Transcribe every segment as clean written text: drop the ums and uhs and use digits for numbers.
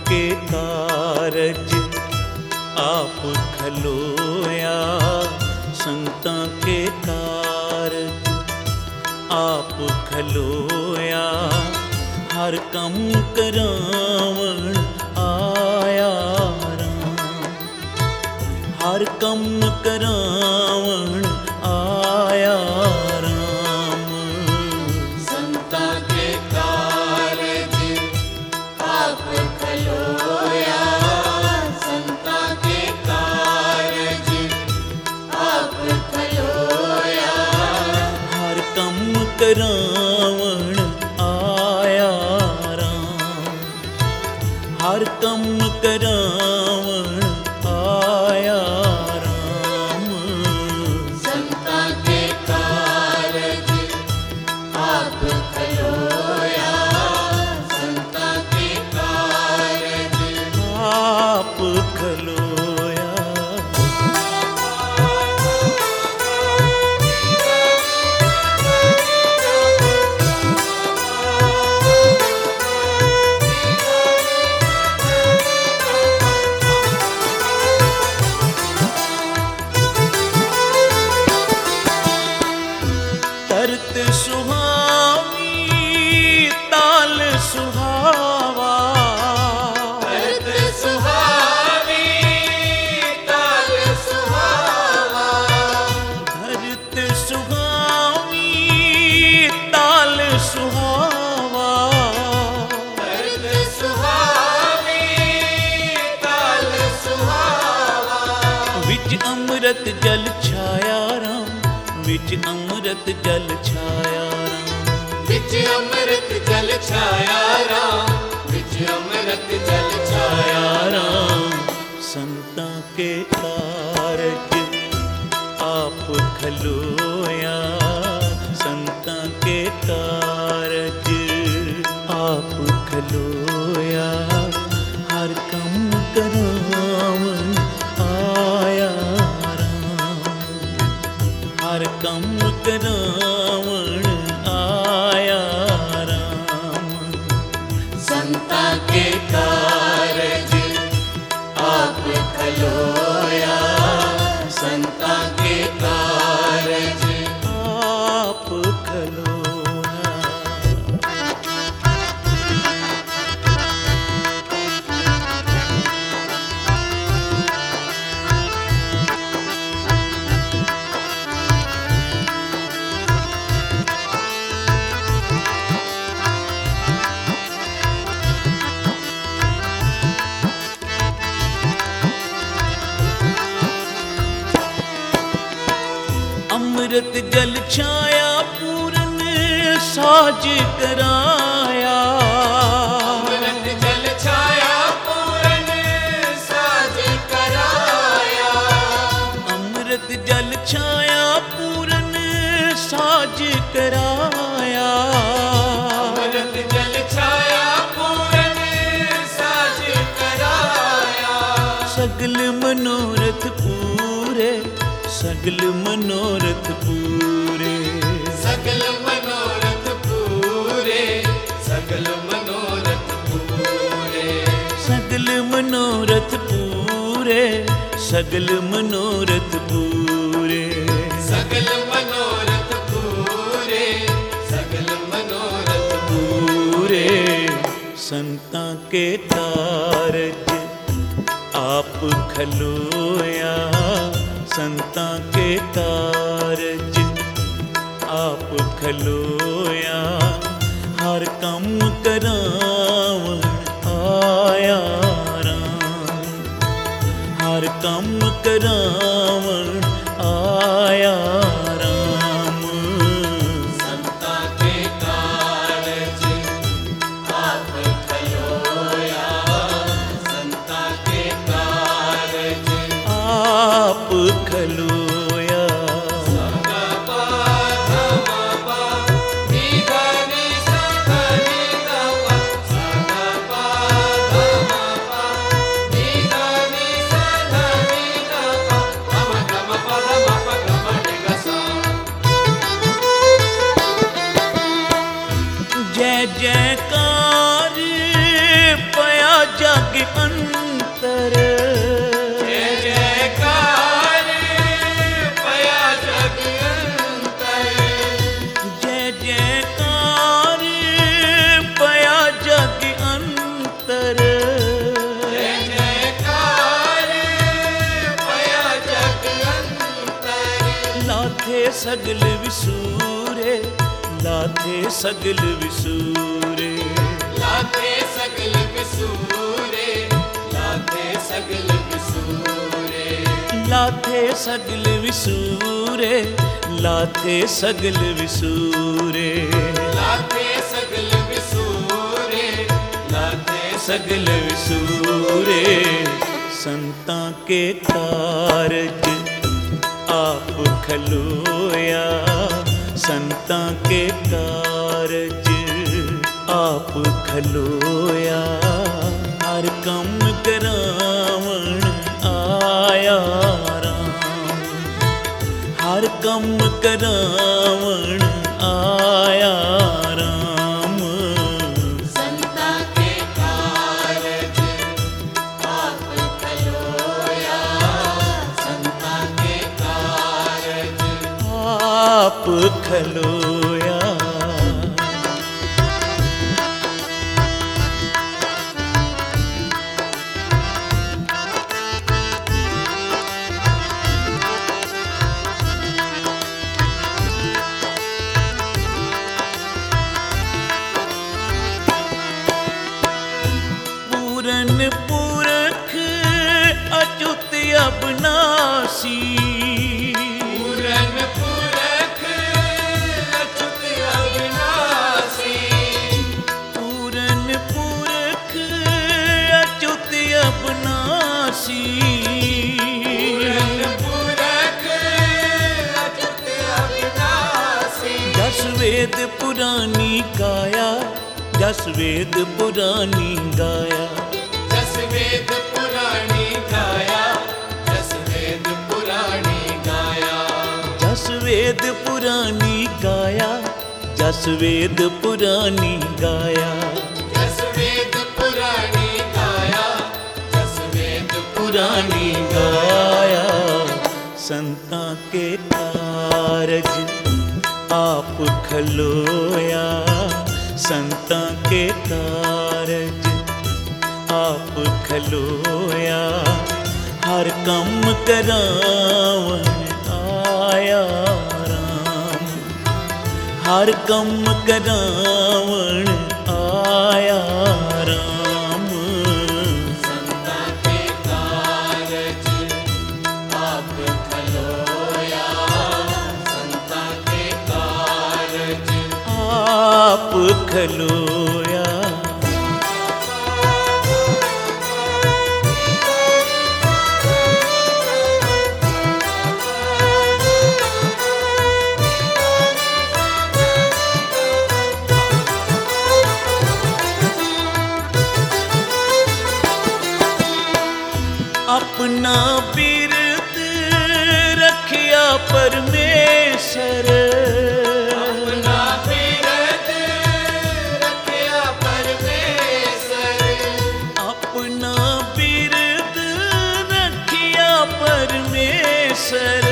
के कारज आप खलोया, संतां के कारज आप खलोया। हर कम करावण आया राम, हर कम करावण आया राम। संतां के कारज आप खलोया, संतां के कारज आप खलोया। हर कम करावण आया राम, हर कम करावण आया राम। संतां के कारज आप खलोया, संतां के कारज आप खलोया। तरत सुहावी ताल सुहावा, तरत सुहावी ताल सुहावा। धरत सुहावी ताल सुहावा। तरत सुहावी ताल सुहावा। विच अमृत जल छाया राम, विच अमृत जल छाया राम। विच अमृत जल छाया राम, विच अमृत जल छाया राम। संतां के कारज आप खलोया, संतां के कारज आप खलोया। हर कम करावण आया राम, हर कम करावण आया राम। संतां के कारज आप खलोया, संतां के कारज आप खलोया। अमृत जल छाया पूरन साज कराया। अमृत जल छाया पूरन साज कराया। अमृत जल छाया पूरन साज कराया। अमृत जल छाया पूरन साज कराया। सगल मनोरथ पूरे, सगल मनोरथ पूरे। सकल मनोरथ पूरे, सकल मनोरथ पूरे। सगल मनोरथ पूरे, सगल मनोरथ पूरे। सकल मनोरथ पूरे, सकल मनोरथ पूरे। संतां के कारज आप खलोया, संतां के कारज आप खलोया। हर कम करावण आया राम, हर कम करावण आया राम। संतां के कारज आप खलोया, संतां के कारज आप खलोया। सगल विसूरे, लाथे सगल विसूरे। लाथे सगल विसूरे, लाथे सगल विसूरे। लाथे सगल विसूरे, लाथे सगल विसूरे। लाथे सगल विसूरे, लाथे सगल विसूरे। संतां के कारज आप खलोया, संतां के कारज आप खलोया। हर कम करावण आया राम, हर कम करावण आया राम। संतां के कारज आप खलोया, संतां के कारज आप खलोया। पूरन पुरख अच्युत अविनाशी, पूरन पुरख अच्युत अविनाशी। पूरन पुरख अच्युत अविनाशी। पूरन पुरख अच्युत अविनाशी। जस वेद पुरानी गाया, जस वेद पुरानी गाया। जस वेद पुराणी गाया, जस वेद पुराणी गाया। जस वेद पुरानी गाया, जस वेद पुरानी गाया। जस वेद पुराणी गाया, जस वेद पुरानी गाया। संतां के कारज आप खलोया, संतां के कारज आप खलोया। हर कम करावण आया राम, हर कम करावण आया राम। संतां के कारज आप खलोया, संतां के कारज आप खलोया। अपना बिरद रखिया परमेश्वर, अपना बिरद रखिया परमेश्वर। अपना बिरद रखिया परमेश्वर।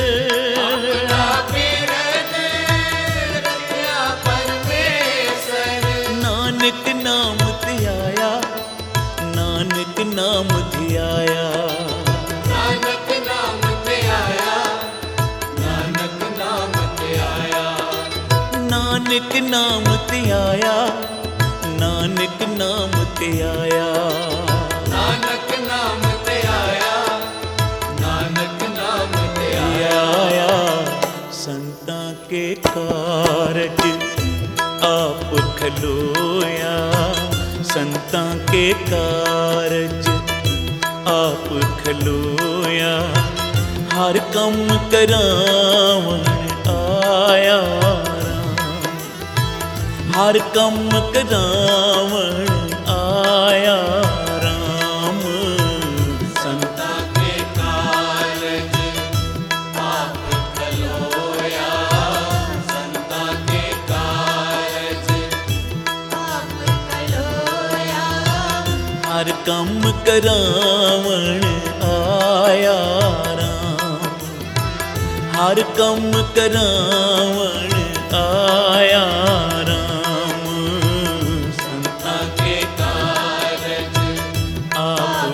अपना बिरद रखिया परमेश्वर। नानक नाम धियाया, नानक नाम धियाया। नानक नाम ते आया, नानक नाम ते आया। नानक नाम धियाया, नानक नाम धियाया। नानक नाम ते आया, नानक नाम ते आया। संतां के कारज आप खलोया, संतां के कारज आप खलोया। हर कम करावण आया राम, हर कम करावण आया राम। संतां के कारज आप खलोया, संतां के कारज आप खलोया। हर कम करावण आया राम, हर कम करावण आया राम। संतां के कारज आप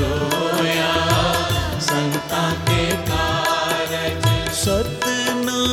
खलोया, संतां के कारज सतनाम